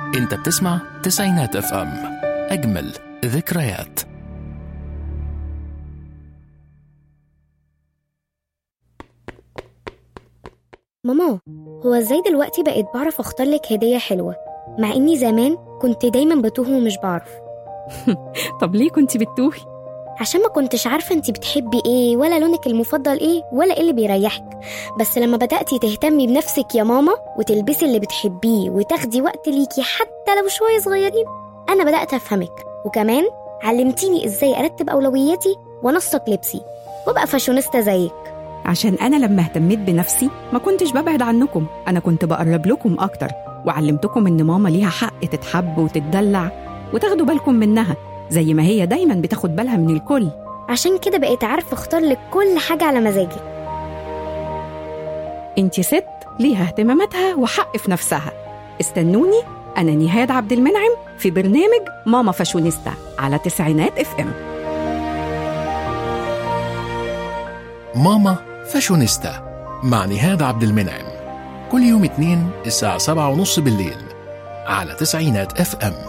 انت بتسمع تسعينات اف ام، اجمل ذكريات. ماما، هو ازاي دلوقتي بقيت بعرف اختار لك هدية حلوة مع اني زمان كنت دايما بتوه ومش بعرف؟ طب ليه كنت بتتوهي؟ عشان ما كنتش عارفة انتي بتحبي ايه ولا لونك المفضل ايه ولا ايه اللي بيريحك. بس لما بدأتي تهتمي بنفسك يا ماما وتلبسي اللي بتحبيه وتاخدي وقت ليكي حتى لو شوية صغيرين، انا بدأت افهمك، وكمان علمتيني ازاي ارتب اولوياتي وانسق لبسي وابقى فاشونيستا زيك. عشان أنا لما اهتميت بنفسي ما كنتش ببعد عنكم، أنا كنت بقرب لكم أكتر، وعلمتكم إن ماما ليها حق تتحب وتتدلع وتاخدوا بالكم منها زي ما هي دايما بتاخد بالها من الكل. عشان كده بقيت عارفة اختار لك كل حاجة على مزاجك. انتي ست ليها اهتماماتها وحق في نفسها. استنوني، أنا نهاد عبد المنعم في برنامج ماما فاشونيستا على تسعينات اف ام. ماما فاشونيستا مع نهاد عبد المنعم، كل يوم اثنين الساعة 7:30 بالليل على تسعينات اف ام.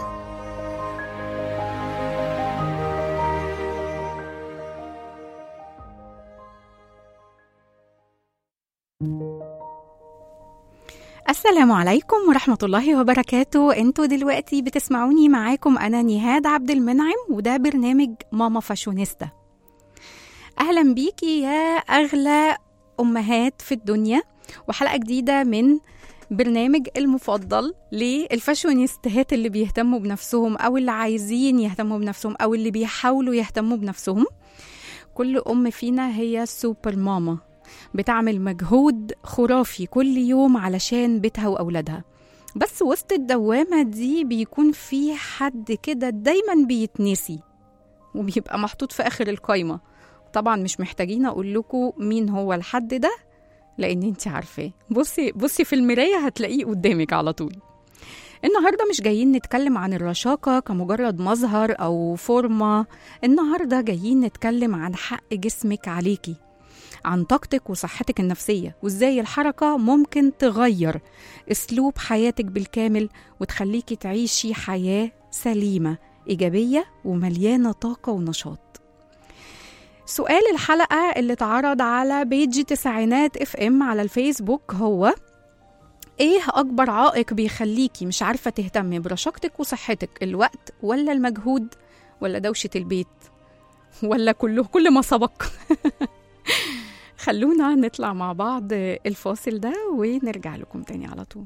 السلام عليكم ورحمة الله وبركاته. انتوا دلوقتي بتسمعوني، معاكم أنا نهاد عبد المنعم، وده برنامج ماما فاشونيستا. أهلا بيكي يا أغلى أمهات في الدنيا، وحلقة جديدة من برنامج المفضل للفاشونيستات اللي بيهتموا بنفسهم أو اللي عايزين يهتموا بنفسهم أو اللي بيحاولوا يهتموا بنفسهم. كل أم فينا هي سوبر ماما، بتعمل مجهود خرافي كل يوم علشان بيتها وأولادها، بس وسط الدوامة دي بيكون في حد كده دايما بيتنسي وبيبقى محطوط في آخر القايمة. طبعا مش محتاجين أقول لكم مين هو الحد ده، لأن انت عارفاه. بصي في المراية هتلاقيه قدامك على طول. النهاردة مش جايين نتكلم عن الرشاقة كمجرد مظهر أو فورمة، النهاردة جايين نتكلم عن حق جسمك عليكي، عن طاقتك وصحتك النفسية، وإزاي الحركة ممكن تغير أسلوب حياتك بالكامل وتخليكي تعيشي حياة سليمة إيجابية ومليانة طاقة ونشاط. سؤال الحلقة اللي اتعرض على بيج تسعينات اف ام على الفيسبوك هو: ايه أكبر عائق بيخليكي مش عارفة تهتمي برشاقتك وصحتك؟ الوقت ولا المجهود ولا دوشة البيت ولا كل ما سبق؟ خلونا نطلع مع بعض الفاصل ده ونرجع لكم تاني على طول.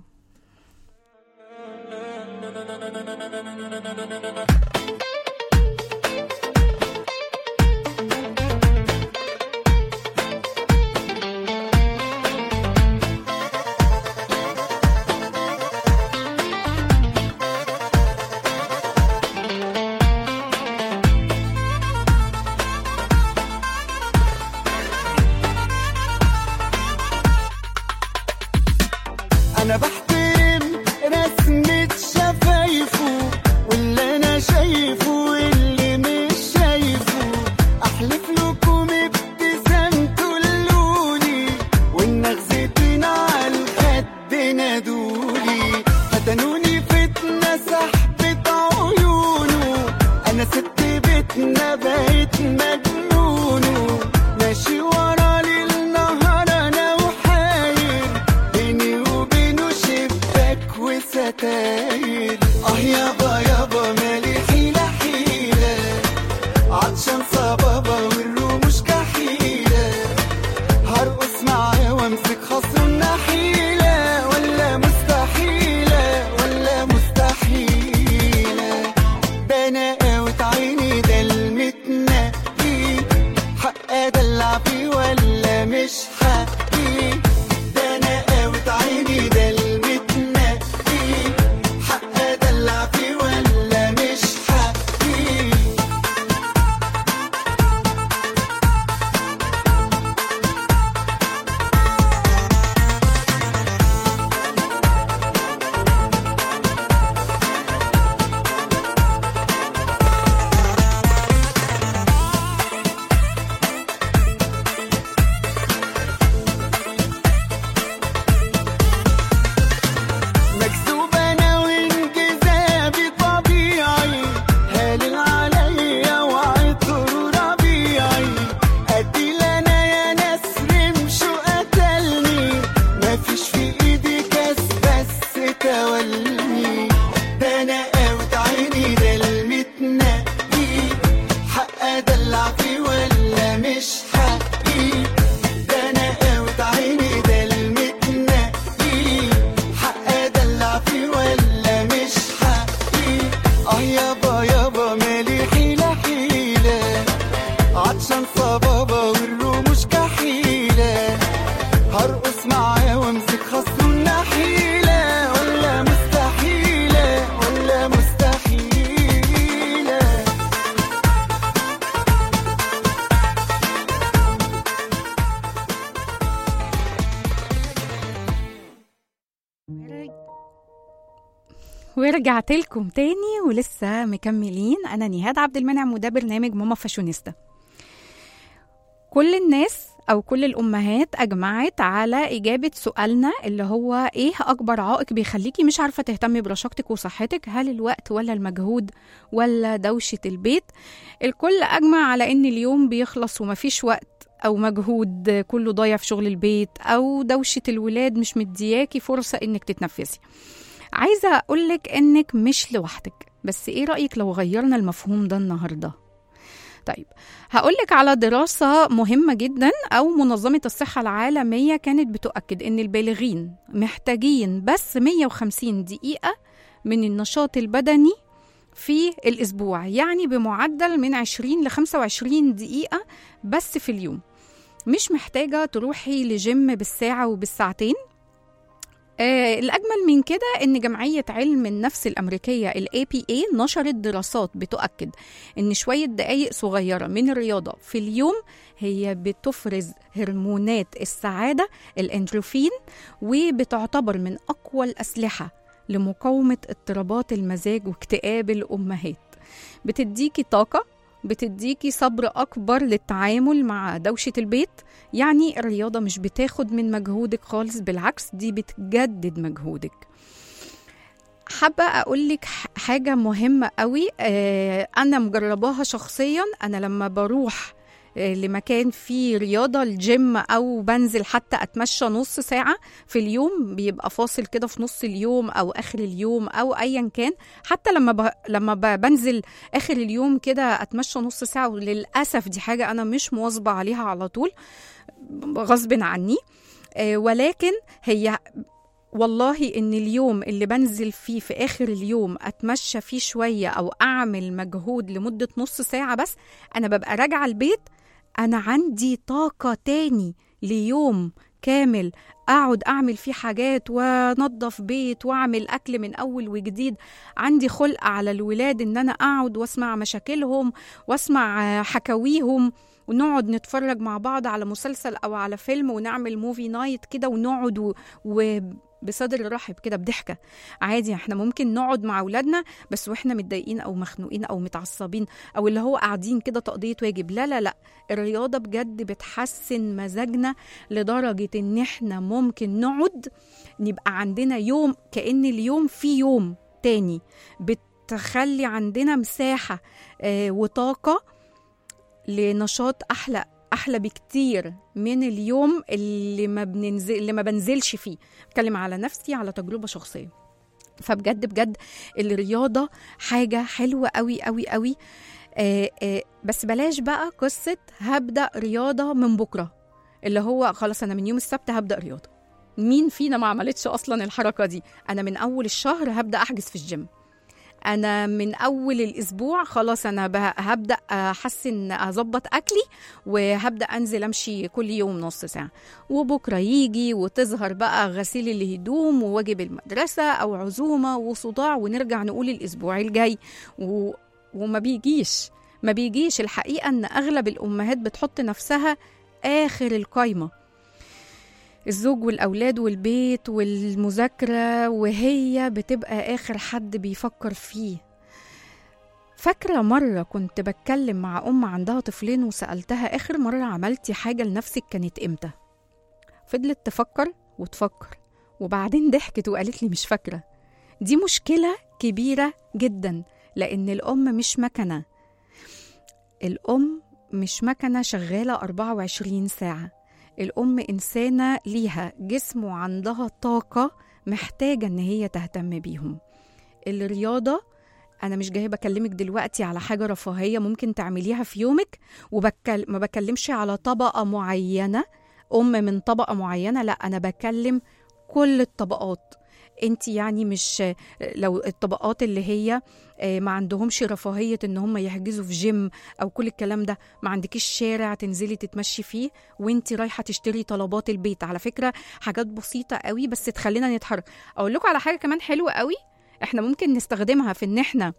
أنا بحترم رسمة شفايفه واللي أنا شايفه واللي مش شايفه، أحلف لكم ابتسامته اللولي والنغزتين على الخد نادولي، فتنوني فتنة سحبة عيونه، أنا ست بيتنا بقيت مجنونه، ماشي ورا ليل نهار أنا وحاير، بيني وبينه شباك وستاير. يابا يابا مالي حيلة حيلة، عطشان صبابة والرموش كحيلة، هرقص معاه وامسك خصم نحيلة، ولا مستحيلة ولا مستحيلة، ده أنا قاوت عيني ده المتنقي، حق أدلع فيه ولا مش حقي، ده أنا قاوت عيني ده المتنقي، ورجعت لكم تاني ولسه مكملين. أنا نهاد عبد المنعم وده برنامج ماما فاشونيستا. كل الناس أو كل الأمهات أجمعت على إجابة سؤالنا اللي هو إيه أكبر عائق بيخليكي مش عارفة تهتمي برشاقتك وصحتك؟ هل الوقت ولا المجهود ولا دوشة البيت؟ الكل أجمع على إن اليوم بيخلص ومفيش وقت أو مجهود، كله ضايع في شغل البيت أو دوشة الولاد مش مدياكي فرصة إنك تتنفسي. عايزة أقولك إنك مش لوحدك، بس إيه رأيك لو غيرنا المفهوم ده النهاردة؟ طيب هقولك على دراسة مهمة جدا أو منظمة الصحة العالمية كانت بتؤكد إن البالغين محتاجين بس 150 دقيقة من النشاط البدني في الأسبوع، يعني بمعدل من 20 ل 25 دقيقة بس في اليوم. مش محتاجة تروحي لجيم بالساعة وبالساعتين. الأجمل من كده إن جمعية علم النفس الأمريكية APA نشرت دراسات بتؤكد إن شوية دقايق صغيرة من الرياضة في اليوم هي بتفرز هرمونات السعادة الإندروفين، وبتعتبر من أقوى الأسلحة لمقاومة اضطرابات المزاج واكتئاب الأمهات. بتديكي طاقة، بتديكي صبر أكبر للتعامل مع دوشة البيت. يعني الرياضة مش بتاخد من مجهودك خالص، بالعكس دي بتجدد مجهودك. حابة أقولك حاجة مهمة قوي، أنا مجرباها شخصيا. أنا لما بروح لمكان فيه رياضة، الجيم، أو بنزل حتى أتمشى نص ساعة في اليوم، بيبقى فاصل كده في نص اليوم أو آخر اليوم أو أيا كان. حتى لما بنزل آخر اليوم كده أتمشى نص ساعة، وللأسف دي حاجة أنا مش مواظبة عليها على طول غصب عني، ولكن هي والله إن اليوم اللي بنزل فيه في آخر اليوم أتمشى فيه شوية أو أعمل مجهود لمدة نص ساعة بس، أنا ببقى راجعة البيت أنا عندي طاقة تاني ليوم كامل أقعد أعمل فيه حاجات ونظف بيت وأعمل أكل من أول وجديد. عندي خلق على الولاد إن أنا أقعد وأسمع مشاكلهم وأسمع حكاويهم، ونقعد نتفرج مع بعض على مسلسل أو على فيلم، ونعمل موفي نايت كده، ونقعد بصدر رحب كده بضحكة. عادي احنا ممكن نقعد مع أولادنا بس واحنا متضايقين أو مخنوقين أو متعصبين، أو اللي هو قاعدين كده تقضية واجب. لا لا لا، الرياضة بجد بتحسن مزاجنا لدرجة إن احنا ممكن نقعد نبقى عندنا يوم كأن اليوم فيه يوم تاني. بتخلي عندنا مساحة وطاقة لنشاط أحلى بكتير من اليوم اللي ما بنزلش فيه. بتكلم على نفسي، على تجربة شخصية. فبجد الرياضة حاجة حلوة قوي قوي قوي. بس بلاش بقى قصة هبدأ رياضة من بكرة، اللي هو خلاص أنا من يوم السبت هبدأ رياضة. مين فينا ما عملتش أصلا الحركة دي؟ أنا من أول الشهر هبدأ أحجز في الجيم، أنا من أول الأسبوع خلاص أنا هبدأ أحسن أظبط أكلي وهبدأ أنزل أمشي كل يوم نص ساعة. وبكرة يجي وتظهر بقى غسيل الهدوم وواجب المدرسة أو عزومة وصداع، ونرجع نقول الأسبوع الجاي وما بيجيش. الحقيقة أن أغلب الأمهات بتحط نفسها آخر القايمة، الزوج والأولاد والبيت والمذاكرة، وهي بتبقى آخر حد بيفكر فيه. فاكرة مرة كنت بتكلم مع أم عندها طفلين وسألتها آخر مرة عملتي حاجة لنفسك كانت إمتى؟ فضلت تفكر وتفكر وبعدين ضحكت وقالت لي مش فاكرة. دي مشكلة كبيرة جدا، لأن الأم مش مكنة. الأم مش مكنة شغالة 24 ساعة. الأم إنسانة ليها جسم وعندها طاقة محتاجة إن هي تهتم بيهم. الرياضة أنا مش جاية بكلمك دلوقتي على حاجة رفاهية ممكن تعمليها في يومك، ما بكلمش على طبقة معينة، أم من طبقة معينة، لا أنا بكلم كل الطبقات. انت يعني مش لو الطبقات اللي هي ما عندهمش رفاهية ان هم يحجزوا في جيم او كل الكلام ده، ما عندكيش شارع تنزلي تتمشي فيه وانت رايحة تشتري طلبات البيت. على فكرة حاجات بسيطة قوي بس تخلينا نتحرك. اقول لكم على حاجة كمان حلوة قوي احنا ممكن نستخدمها في ان احنا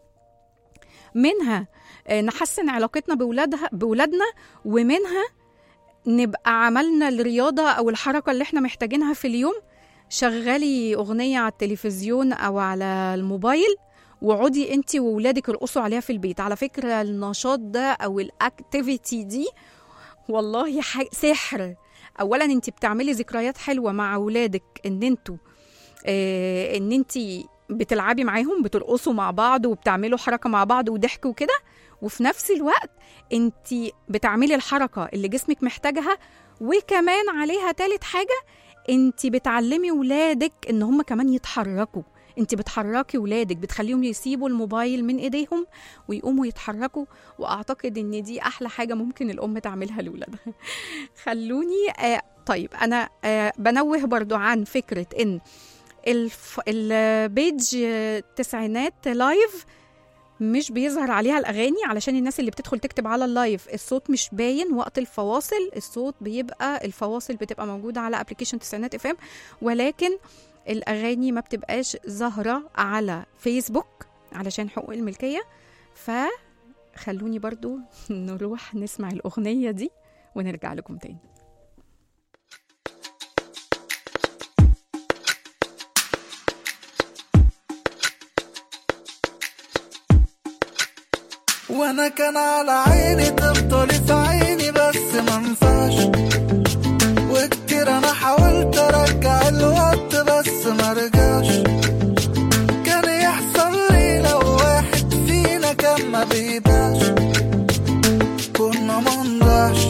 منها نحسن علاقتنا بولادنا، ومنها نبقى عملنا الرياضة او الحركة اللي احنا محتاجينها في اليوم. شغلي أغنية على التلفزيون أو على الموبايل وعودي انت وولادك ارقصوا عليها في البيت. على فكرة النشاط ده أو الأكتيفيتي دي والله سحر. أولا انت بتعملي ذكريات حلوة مع ولادك ان انتوا ان انت بتلعبي معاهم، بترقصوا مع بعض وبتعملوا حركة مع بعض وضحك وكده، وفي نفس الوقت انت بتعملي الحركة اللي جسمك محتاجها. وكمان عليها تالت حاجة، انت بتعلمي ولادك ان هم كمان يتحركوا. انت بتحركي ولادك، بتخليهم يسيبوا الموبايل من ايديهم ويقوموا يتحركوا. واعتقد ان دي احلى حاجة ممكن الام تعملها لولادها. خلوني طيب انا بنوه برضو عن فكرة ان البيج تسعينات لايف مش بيظهر عليها الأغاني، علشان الناس اللي بتدخل تكتب على اللايف الصوت مش باين وقت الفواصل. الصوت بيبقى الفواصل بتبقى موجودة على ابليكيشن تسعينات FM، ولكن الأغاني ما بتبقاش ظاهرة على فيسبوك علشان حقوق الملكية. فخلوني برضو نروح نسمع الأغنية دي ونرجع لكم تاني. وانا كان على عيني تفضلي في عيني بس منفعش، وكتير انا حاولت ارجع الوقت بس مرجعش. كان يحصل لي لو واحد فينا كان ما بيباش، كنا منضعش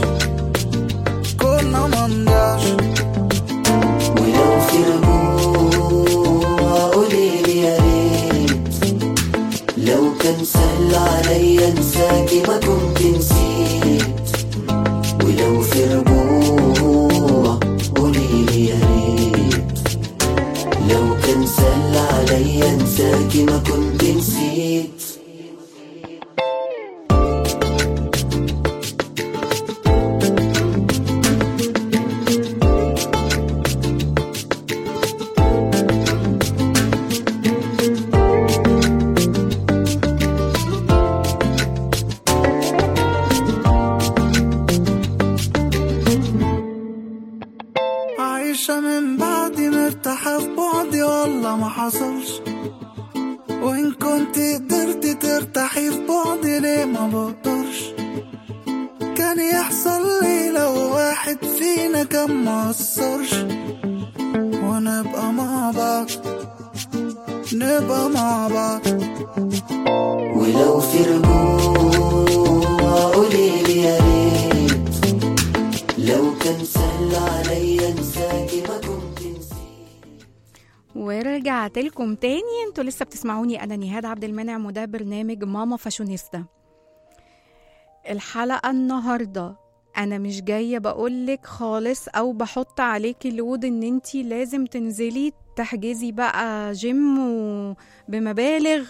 ولو في رجوع قوليلي يا ريت، لو كان سهل عليا انساكي ما كنت نسيت. ولو في رجوع قوليلي يا ريت، لو كان سهل عليا انساكي ما كنت نسيت. من بعدي مرتاحة في بعدي والله ما حصلش، وإن كنت قدرتي ترتاحي في بعدي ليه ما بقدرش. كان يحصل لي لو واحد فينا كان مقصرش، ونبقى مع بعض ولو في رجوع قوليلي يا ريت، لو كان سهل عليا انساكي ما كنت نسيت. ورجعت لكم تاني. انتوا لسه بتسمعوني، انا نهاد عبد المنعم وده برنامج ماما فاشونيستا. الحلقة النهاردة انا مش جاية بقولك خالص او بحط عليكي لود ان انتي لازم تنزلي تحجزي بقى جيم وبمبالغ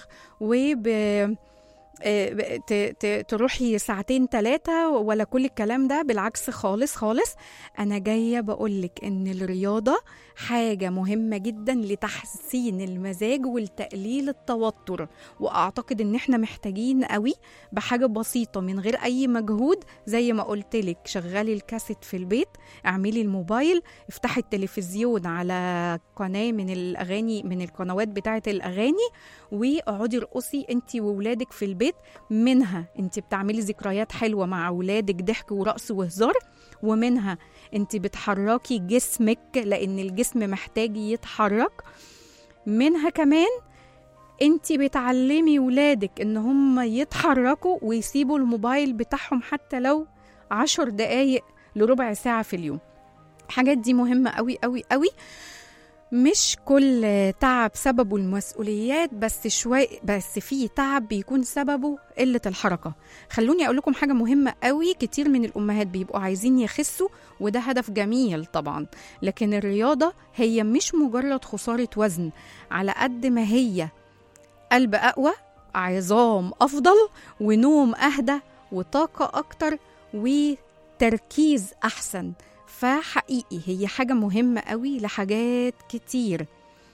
تروحي 2-3 ولا كل الكلام ده. بالعكس خالص خالص، أنا جاية بقولك إن الرياضة حاجة مهمة جدا لتحسين المزاج والتقليل التوتر. وأعتقد إن إحنا محتاجين قوي بحاجة بسيطة من غير أي مجهود. زي ما قلتلك، شغلي الكاسيت في البيت، اعملي الموبايل، افتحي التلفزيون على قناة من الأغاني من القنوات بتاعة الأغاني، واقعدي ارقصي انتي وولادك في البيت. منها انتي بتعملي ذكريات حلوة مع ولادك، ضحك ورقص وهزار، ومنها انتي بتحركي جسمك لأن الجسم محتاج يتحرك. منها كمان انتي بتعلمي ولادك ان هم يتحركوا ويسيبوا الموبايل بتاعهم حتى لو 10 دقايق لربع ساعة في اليوم. الحاجات دي مهمة قوي قوي قوي. مش كل تعب سببه المسؤوليات، بس في تعب بيكون سببه قلة الحركة. خلوني أقول لكم حاجة مهمة قوي. كتير من الأمهات بيبقوا عايزين يخسوا، وده هدف جميل طبعا، لكن الرياضة هي مش مجرد خسارة وزن، على قد ما هي قلب أقوى، عظام أفضل، ونوم أهدى، وطاقة أكتر، وتركيز أحسن. فحقيقي هي حاجة مهمة قوي لحاجات كتير.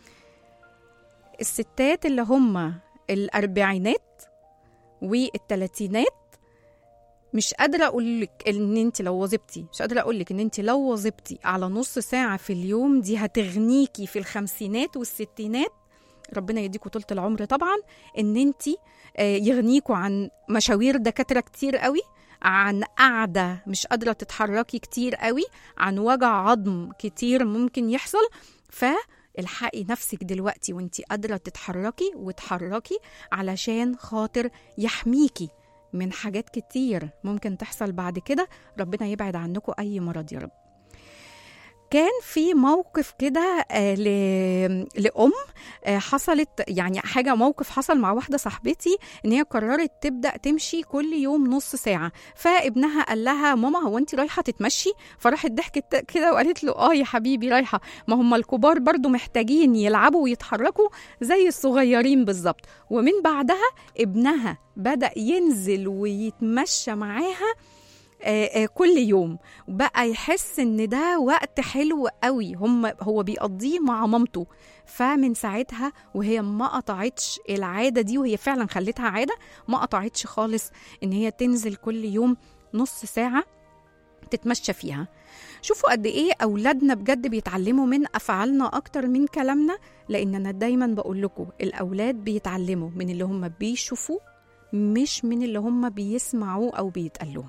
الستات اللي هم 40 والثلاثينات مش قادرة أقولك إن أنت لو وظبتي، مش قادرة أقولك إن أنت لو وظبتي على نص ساعة في اليوم دي هتغنيكي في الخمسينات والستينات، ربنا يديكوا طولة العمر طبعا، إن أنت يغنيكوا عن مشاوير دكاترة كتير قوي، عن قعدة مش قادرة تتحركي كتير قوي، عن وجع عظم كتير ممكن يحصل. فالحقي نفسك دلوقتي وانتي قادرة تتحركي وتحركي علشان خاطر يحميكي من حاجات كتير ممكن تحصل بعد كده. ربنا يبعد عنكم أي مرض يا رب. كان في موقف كده لأم حصلت، يعني حاجة موقف حصل مع واحدة صاحبتي، إن هي قررت تبدأ تمشي كل يوم نص ساعة. فابنها قال لها ماما هو أنت رايحة تتمشي؟ فراحت ضحكت كده وقالت له يا حبيبي رايحة، ما هم الكبار برضو محتاجين يلعبوا ويتحركوا زي الصغيرين بالظبط. ومن بعدها ابنها بدأ ينزل ويتمشى معاها كل يوم، بقى يحس ان ده وقت حلو قوي هو بيقضيه مع مامته. فمن ساعتها وهي ما قطعتش العادة دي، وهي فعلا خلتها عادة، ما قطعتش خالص ان هي تنزل كل يوم نص ساعة تتمشى فيها. شوفوا قد ايه اولادنا بجد بيتعلموا من افعالنا اكتر من كلامنا، لان انا دايما بقول لكم الاولاد بيتعلموا من اللي هم بيشوفوا مش من اللي هم بيسمعوه او بيتقالوه.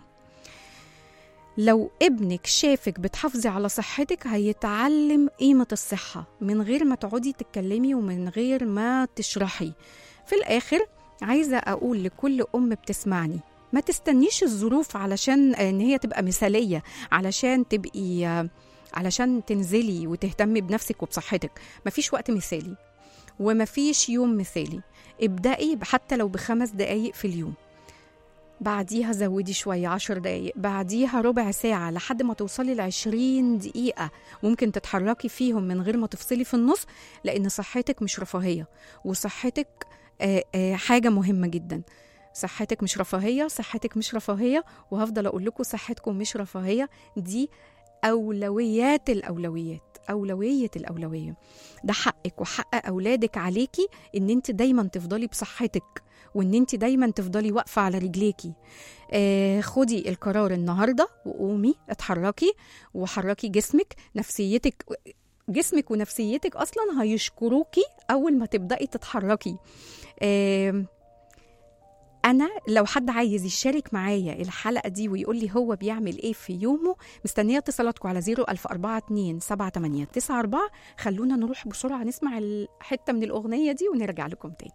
لو ابنك شافك بتحافظي على صحتك هيتعلم قيمة الصحة من غير ما تقعدي تتكلمي ومن غير ما تشرحي. في الآخر عايزة أقول لكل أم بتسمعني، ما تستنيش الظروف علشان إن هي تبقى مثالية، علشان تنزلي وتهتمي بنفسك وبصحتك. مفيش وقت مثالي ومفيش يوم مثالي. ابدأي حتى لو ب5 دقايق في اليوم، بعديها زودي شوية 10 دقايق، بعديها ربع ساعة، لحد ما توصلي ل20 دقيقة ممكن تتحركي فيهم من غير ما تفصلي في النص. لأن صحتك مش رفاهية، وصحتك حاجة مهمة جدا. صحتك مش رفاهية، صحتك مش رفاهية، وهفضل أقول لكم صحتكم مش رفاهية، دي أولويات الأولويات، أولوية الأولوية. ده حقك وحق أولادك عليكي إن انت دايما تفضلي بصحتك، وإن انت دايما تفضلي واقفة على رجليكي. خدي القرار النهاردة وقومي اتحركي وحركي جسمك. جسمك ونفسيتك أصلا هيشكروكي أول ما تبدأي تتحركي. أنا لو حد عايز يشارك معايا الحلقة دي ويقول لي هو بيعمل إيه في يومه، مستنية اتصالاتكم على 010427894. خلونا نروح بسرعة نسمع الحتة من الأغنية دي ونرجع لكم تاني.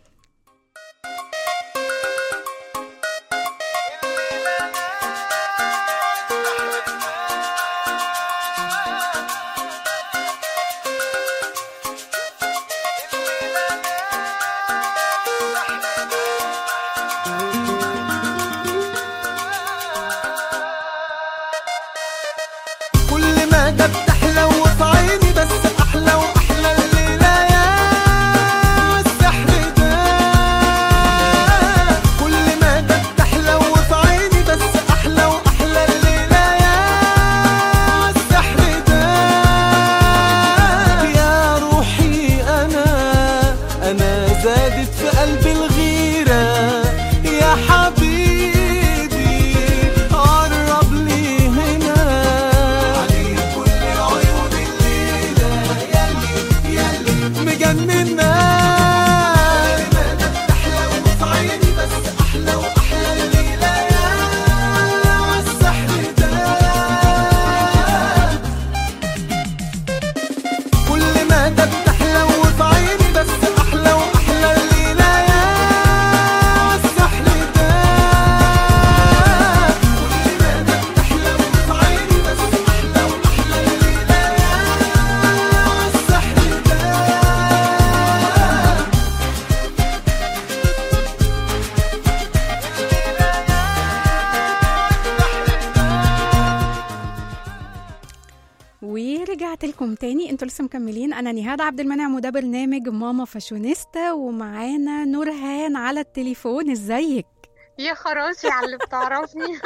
ورجعت لكم تاني. انتوا لسه مكملين. انا نهاد عبد المنعم وده برنامج ماما فاشونيستا، ومعانا نورهان على التليفون. ازيك؟ يا خراشي على اللي بتعرفني.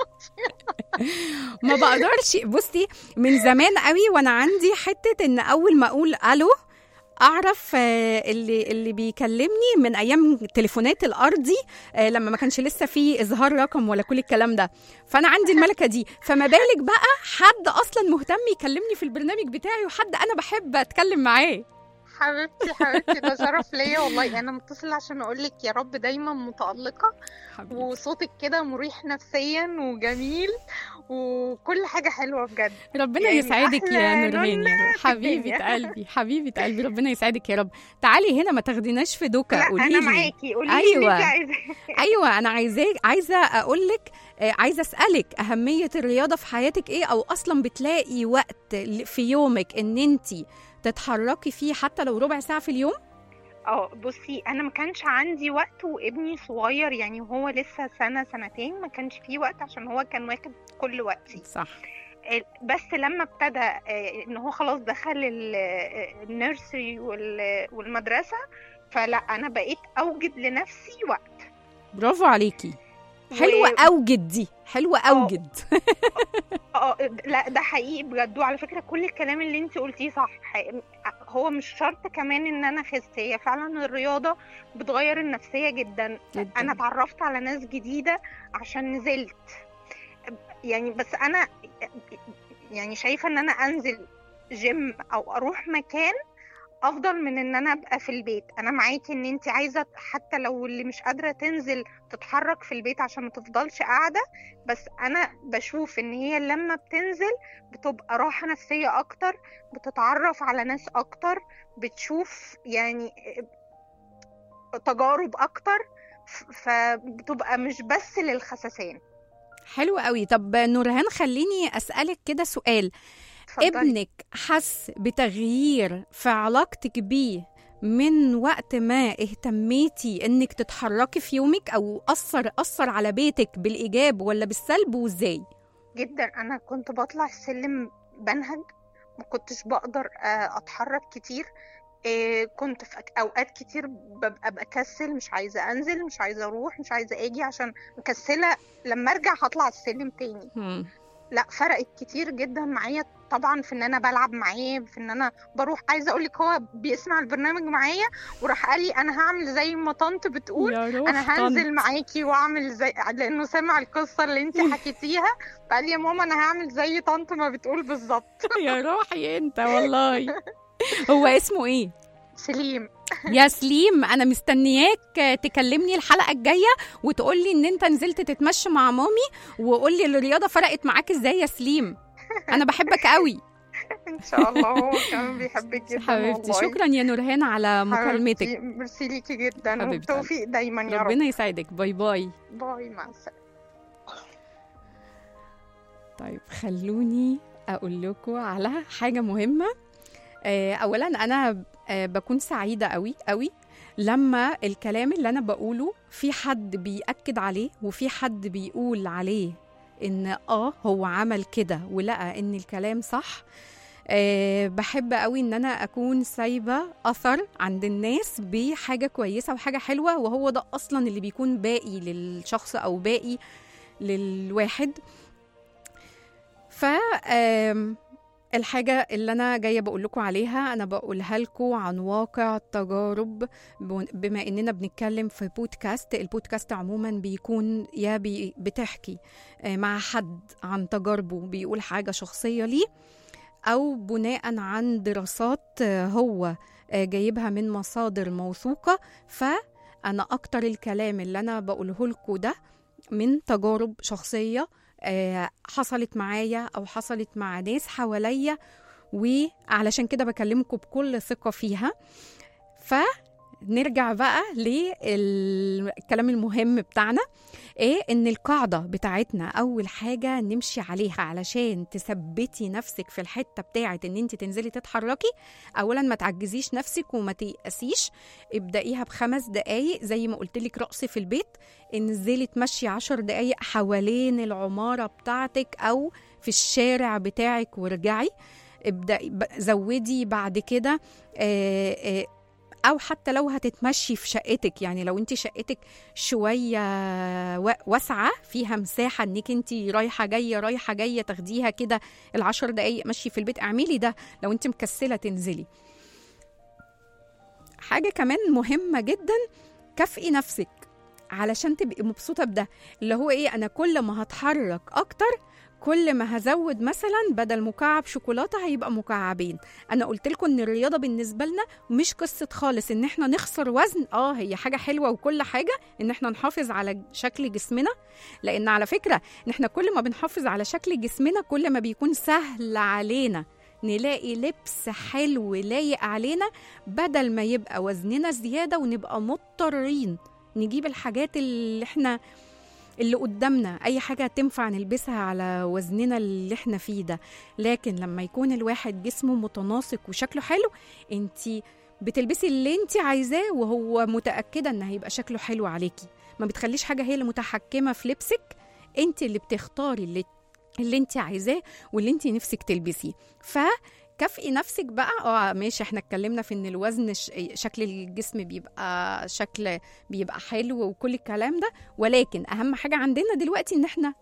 ما بقدرش. بصي من زمان قوي وانا عندي حته ان اول ما اقول الو اعرف اللي بيكلمني من ايام تليفونات الارضي، لما ما كانش لسه في اظهار رقم ولا كل الكلام ده، فانا عندي الملكه دي، فما بالك بقى حد اصلا مهتم يكلمني في البرنامج بتاعي وحد انا بحب اتكلم معاه. حبيبتي حبيبتي، ده شرف ليا والله. انا متصله عشان اقول لك يا رب دايما متالقه، حبيبي. وصوتك كده مريح نفسيا وجميل وكل حاجه حلوه بجد. ربنا يعني يسعدك أحلى يا نورهان نونة يا في حبيبه الدنيا. قلبي، حبيبه قلبي، ربنا يسعدك يا رب. تعالي هنا ما تاخديناش في دوكا، لا قولي انا لي. معاكي، قولي لي أيوة. اللي انت عايزاه. ايوه انا عايزه اقول لك، عايزه اسالك اهميه الرياضه في حياتك ايه، او اصلا بتلاقي وقت في يومك ان انت تتحركي فيه حتى لو ربع ساعه في اليوم؟ بصي، انا ما كانش عندي وقت وابني صغير، يعني وهو لسه سنه سنتين، ما كانش فيه وقت عشان هو كان واخد كل وقتي. صح. بس لما ابتدى ان هو خلاص دخل النيرسري والمدرسه، فلا انا بقيت اوجد لنفسي وقت. برافو عليكي، حلوه اوجد دي، حلوه اوجد. لا ده حقيقي بجد. وعلى فكره كل الكلام اللي انت قلتيه صح، هو مش شرط كمان ان انا اخس، هي فعلا الرياضه بتغير النفسيه جدا. انا اتعرفت على ناس جديده عشان نزلت، يعني بس انا يعني شايفه ان انا انزل جيم او اروح مكان افضل من ان انا ابقى في البيت. انا معاكي ان انت عايزه حتى لو اللي مش قادره تنزل تتحرك في البيت عشان ما تفضلش قاعده، بس انا بشوف ان هي لما بتنزل بتبقى راحه نفسيه اكتر، بتتعرف على ناس اكتر، بتشوف يعني تجارب اكتر، فبتبقى مش بس للخسسان. حلو قوي. طب نورهان خليني اسالك كده سؤال، ابنك حس بتغيير في علاقتك بيه من وقت ما اهتميتي انك تتحركي في يومك، او اثر على بيتك بالايجاب ولا بالسلب، وازاي؟ جدا. انا كنت بطلع السلم بنهج، ما كنتش بقدر اتحرك كتير. كنت في اوقات كتير ببقى بكسل، مش عايزه انزل، مش عايزه اروح، مش عايزه اجي عشان مكسله لما ارجع هطلع السلم تاني. لا فرقت كتير جدا معايا طبعا في ان انا بلعب معاه، في ان انا بروح. عايزه اقول لك هو بيسمع البرنامج معايا وراح قال لي انا هعمل زي ما طنط بتقول، انا هنزل معاكي واعمل زي، لانه سمع القصه اللي انت حكيتيها، فقال لي يا ماما انا هعمل زي طنط ما بتقول بالظبط. يا روحي انت والله. هو اسمه ايه؟ سليم. يا سليم، انا مستنياك تكلمني الحلقه الجايه وتقولي ان انت نزلت تتمشى مع مامي، وقولي الرياضه فرقت معاك ازاي يا سليم. انا بحبك قوي. ان شاء الله، هو كمان بيحبك جدا حبيبتي. والله. شكرا يا نورهان على مكالمتك. ميرسي ليكي جدا، وبالتوفيق دايما يا رب. ربنا يسعدك. باي باي. باي، مع السلامه. طيب خلوني اقول لكم على حاجه مهمه. اولا انا بكون سعيده قوي قوي لما الكلام اللي انا بقوله في حد بيأكد عليه، وفي حد بيقول عليه ان هو عمل كده ولقى ان الكلام صح. بحب قوي ان انا اكون سايبه اثر عند الناس بحاجه كويسه وحاجه حلوه، وهو ده اصلا اللي بيكون باقي للشخص او باقي للواحد. ف الحاجة اللي أنا جاية بقول لكم عليها، أنا بقولها لكم عن واقع تجارب، بما إننا بنتكلم في بودكاست. البودكاست عموما بيكون يا بتحكي مع حد عن تجاربه، بيقول حاجة شخصية ليه، أو بناء عن دراسات هو جايبها من مصادر موثوقة. فأنا أكتر الكلام اللي أنا بقوله لكم ده من تجارب شخصية حصلت معايا أو حصلت مع ناس حواليا، وعلشان كده بكلمكم بكل ثقة فيها. فنرجع بقى للكلام المهم بتاعنا، ان القاعدة بتاعتنا اول حاجة نمشي عليها علشان تثبتي نفسك في الحتة بتاعت ان انت تنزلي تتحركي. اولا ما تعجزيش نفسك وما تيأسيش، ابدأيها ب5 دقايق زي ما قلت لك، رقص في البيت، انزلي تمشي 10 دقايق حوالين العمارة بتاعتك او في الشارع بتاعك وارجعي. ابدأي زودي بعد كده أو حتى لو هتتمشي في شقتك، يعني لو انت شقتك شوية واسعة فيها مساحة انك انت رايحة جاية تاخديها كده 10 دقايق مشي في البيت، اعملي ده. لو انت مكسلة تنزلي حاجة كمان مهمة جدا، كافئي نفسك علشان تبقي مبسوطة بده. اللي هو ايه، انا كل ما هتحرك اكتر كل ما هزود مثلا بدل مكعب شوكولاتة هيبقى مكعبين. انا قلت لكم ان الرياضة بالنسبة لنا مش قصة خالص ان احنا نخسر وزن. هي حاجة حلوة وكل حاجة ان احنا نحافظ على شكل جسمنا، لان على فكرة ان احنا كل ما بنحافظ على شكل جسمنا كل ما بيكون سهل علينا نلاقي لبس حلو لايق علينا، بدل ما يبقى وزننا زيادة ونبقى مضطرين نجيب الحاجات اللي قدامنا، أي حاجة تنفع نلبسها على وزننا اللي احنا فيه ده. لكن لما يكون الواحد جسمه متناسق وشكله حلو، انتي بتلبسي اللي انتي عايزاه وهو متأكدة ان هيبقى شكله حلو عليكي. ما بتخليش حاجة هي اللي متحكمة في لبسك، انتي اللي بتختاري اللي انتي عايزاه واللي انتي نفسك تلبسيه. كافئي نفسك بقى. ماشي، احنا اتكلمنا في ان الوزن شكل الجسم بيبقى حلو وكل الكلام ده، ولكن اهم حاجة عندنا دلوقتي ان احنا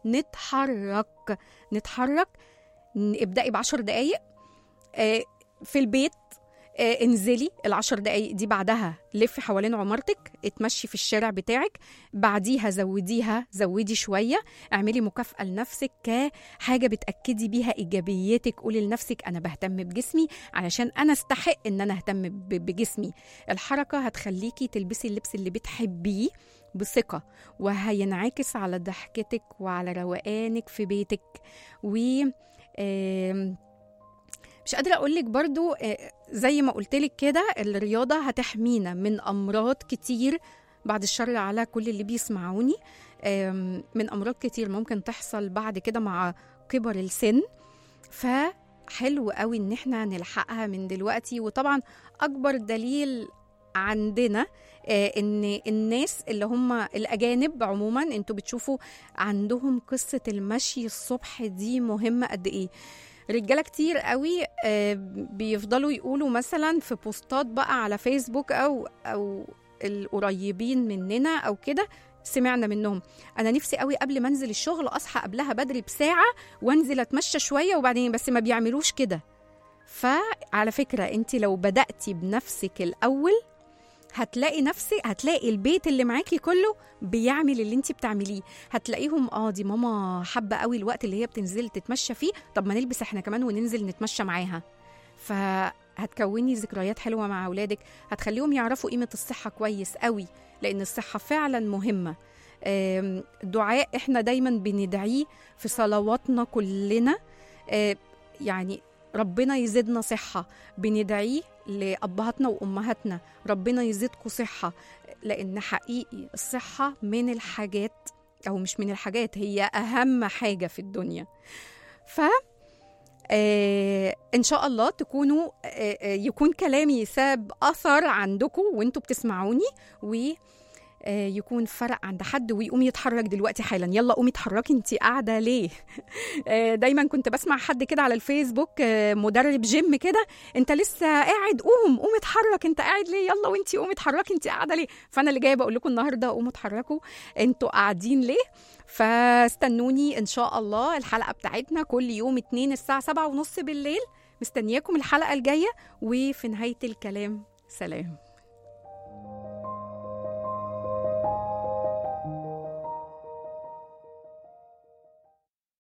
نتحرك. ابدأي ب10 دقايق في البيت، انزلي ال10 دقايق دي، بعدها لفي حوالين عمارتك، اتمشي في الشارع بتاعك، بعديها زودي شوية، اعملي مكافأة لنفسك كحاجة بتأكدي بيها إيجابيتك. قولي لنفسك أنا بهتم بجسمي علشان أنا استحق إن أنا أهتم بجسمي. الحركة هتخليكي تلبسي اللبس اللي بتحبيه بثقة، وهينعكس على ضحكتك وعلى روقانك في بيتك. مش قادرة أقولك برضو زي ما قلتلك كده، الرياضة هتحمينا من أمراض كتير، بعد الشر على كل اللي بيسمعوني، من أمراض كتير ممكن تحصل بعد كده مع كبر السن. فحلو قوي إن احنا نلحقها من دلوقتي. وطبعا أكبر دليل عندنا ان الناس اللي هم الأجانب عموما، انتوا بتشوفوا عندهم قصة المشي الصبح دي مهمة قد ايه. رجالة كتير قوي بيفضلوا يقولوا مثلا في بوستات بقى على فيسبوك أو القريبين مننا أو كده، سمعنا منهم أنا نفسي قوي قبل ما أنزل الشغل أصحى قبلها بدري بساعة وأنزل أتمشى شوية وبعدين، بس ما بيعملوش كده. فعلى فكرة أنت لو بدأتي بنفسك الأول هتلاقي البيت اللي معاكي كله بيعمل اللي انتي بتعمليه. هتلاقيهم دي ماما حابة قوي الوقت اللي هي بتنزل تتمشى فيه، طب ما نلبس احنا كمان وننزل نتمشى معاها. فهتكوني ذكريات حلوة مع أولادك، هتخليهم يعرفوا قيمة الصحة كويس قوي، لأن الصحة فعلا مهمة. الدعاء احنا دايما بندعيه في صلواتنا كلنا، يعني ربنا يزيدنا صحة، بندعيه لأبهاتنا وأمهاتنا ربنا يزيدكم صحة، لأن حقيقي الصحة من الحاجات، أو مش من الحاجات، هي أهم حاجة في الدنيا. إن شاء الله تكونوا يكون كلامي ساب أثر عندكم وانتوا بتسمعوني، يكون فرق عند حد ويقوم يتحرك دلوقتي حالا. يلا قومي اتحركي، انتي قاعده ليه؟ دايما كنت بسمع حد كده على الفيسبوك، مدرب جيم كده، انت لسه قاعد؟ قوم اتحرك، انت قاعد ليه؟ يلا وانتي قومي اتحركي، انتي قاعده ليه؟ فانا اللي جايه بقول لكم النهارده قوموا اتحركوا، انتوا قاعدين ليه؟ فاستنوني ان شاء الله الحلقه بتاعتنا كل يوم 2 الساعه 7:30 بالليل. مستنياكم الحلقه الجايه. وفي نهايه الكلام، سلام.